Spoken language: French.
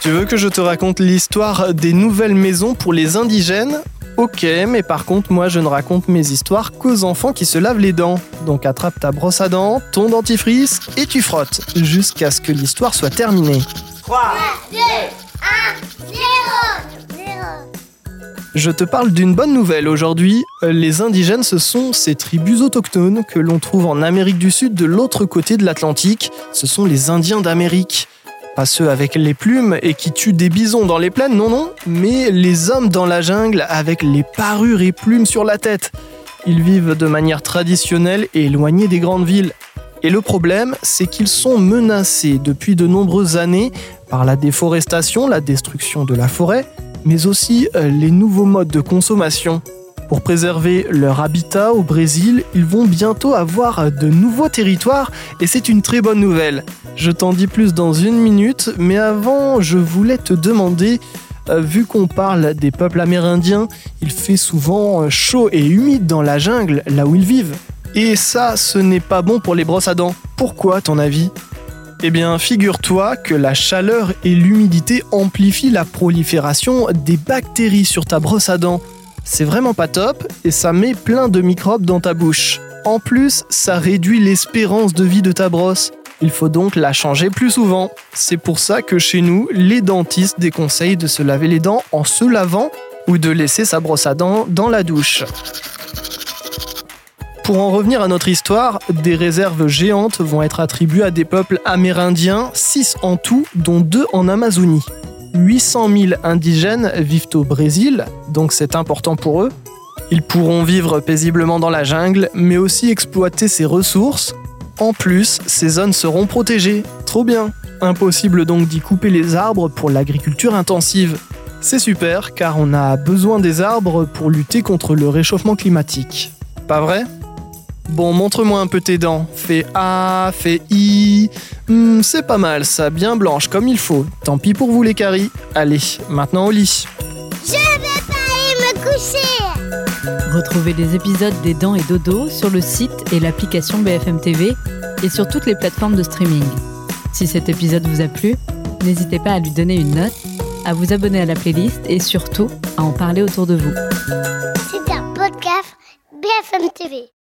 Tu veux que je te raconte l'histoire des nouvelles maisons pour les indigènes ? Ok, mais par contre, moi je ne raconte mes histoires qu'aux enfants qui se lavent les dents. Donc attrape ta brosse à dents, ton dentifrice et tu frottes, jusqu'à ce que l'histoire soit terminée. 3, 2, 1, 0. Je te parle d'une bonne nouvelle aujourd'hui. Les indigènes, ce sont ces tribus autochtones que l'on trouve en Amérique du Sud de l'autre côté de l'Atlantique. Ce sont les Indiens d'Amérique. Pas ceux avec les plumes et qui tuent des bisons dans les plaines, non, mais les hommes dans la jungle avec les parures et plumes sur la tête. Ils vivent de manière traditionnelle et éloignés des grandes villes. Et le problème, c'est qu'ils sont menacés depuis de nombreuses années par la déforestation, la destruction de la forêt, mais aussi les nouveaux modes de consommation. Pour préserver leur habitat au Brésil, ils vont bientôt avoir de nouveaux territoires et c'est une très bonne nouvelle. Je t'en dis plus dans une minute, mais avant, je voulais te demander, vu qu'on parle des peuples amérindiens, il fait souvent chaud et humide dans la jungle, là où ils vivent. Et ça, ce n'est pas bon pour les brosses à dents. Pourquoi, à ton avis ? Eh bien, figure-toi que la chaleur et l'humidité amplifient la prolifération des bactéries sur ta brosse à dents. C'est vraiment pas top et ça met plein de microbes dans ta bouche. En plus, ça réduit l'espérance de vie de ta brosse. Il faut donc la changer plus souvent. C'est pour ça que chez nous, les dentistes déconseillent de se laver les dents en se lavant ou de laisser sa brosse à dents dans la douche. Pour en revenir à notre histoire, des réserves géantes vont être attribuées à des peuples amérindiens, 6 en tout, dont 2 en Amazonie. 800 000 indigènes vivent au Brésil, donc c'est important pour eux. Ils pourront vivre paisiblement dans la jungle, mais aussi exploiter ses ressources. En plus, ces zones seront protégées. Trop bien. Impossible donc d'y couper les arbres pour l'agriculture intensive. C'est super, car on a besoin des arbres pour lutter contre le réchauffement climatique. Pas vrai ? Bon, montre-moi un peu tes dents. Fais A, fais I. C'est pas mal ça, bien blanche comme il faut. Tant pis pour vous les caries. Allez, maintenant au lit. Je vais pas aller me coucher. Retrouvez les épisodes des Dents et Dodo sur le site et l'application BFM TV et sur toutes les plateformes de streaming. Si cet épisode vous a plu, n'hésitez pas à lui donner une note, à vous abonner à la playlist et surtout à en parler autour de vous. C'est un podcast BFM TV.